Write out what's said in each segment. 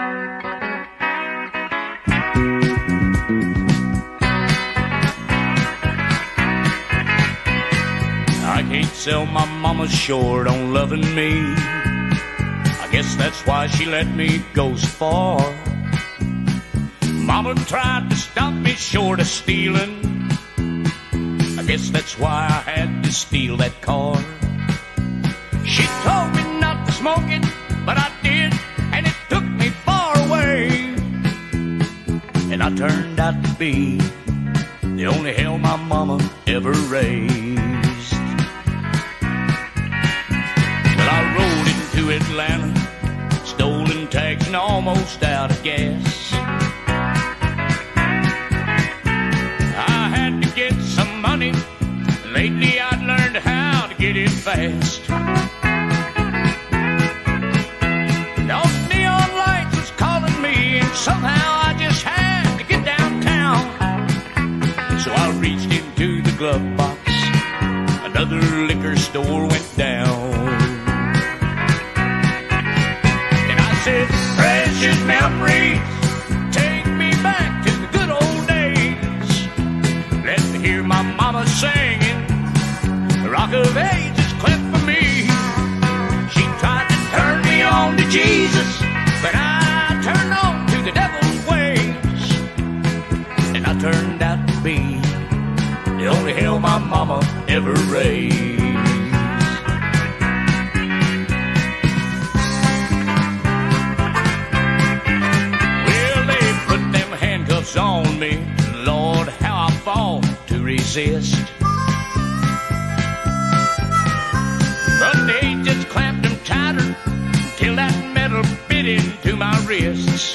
I can't sell my mama short on loving me. I guess that's why she let me go so far. Mama tried to stop me short of stealing. I guess that's why I had to steal that car. She told me not to smoke it, but I did, and it took me far away. And I turned out to be the only hell my mama ever raised. Well, I rolled into Atlanta, stolen tags and almost out of gas. I had to get some money. Lately I'd learned how to get it fast. Those neon lights was calling me, and somehow I just had to get downtown. So I reached into the glove box. Another liquor store went down. And I said, precious memories, take me back to the good old days. Let me hear my mama singing, Rock of Ages clip for me. She tried to turn me on to Jesus, but I turned on to the devil's ways. And I turned out to be the only hell my mama ever raised. Well, they put them handcuffs on me. Lord, how I fought to resist. But they just clamped them tighter till that metal bit into my wrists.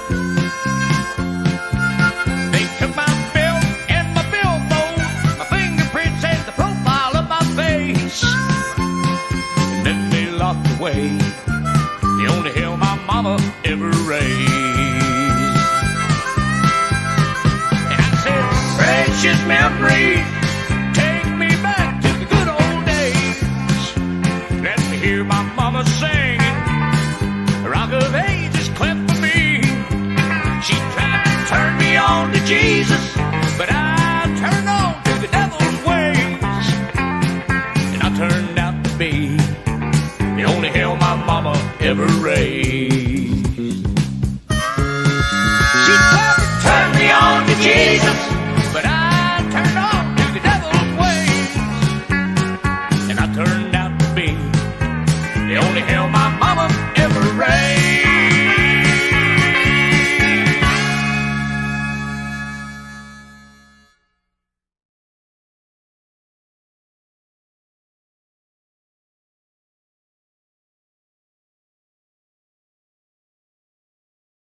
They took my belt and my billfold, my fingerprints and the profile of my face. And then they locked away the only hell my mama ever raised. And I said, precious memories, take me back to the good old days. Let me hear my mama singing, Rock of Ages clip for me. She tried to turn me on to Jesus, but I turned on to the devil's ways. And I turned out to be the only hell my mama ever raised. She tried to turn me on to Jesus, but I turned on to the devil's ways. And I turned out to be the only hell my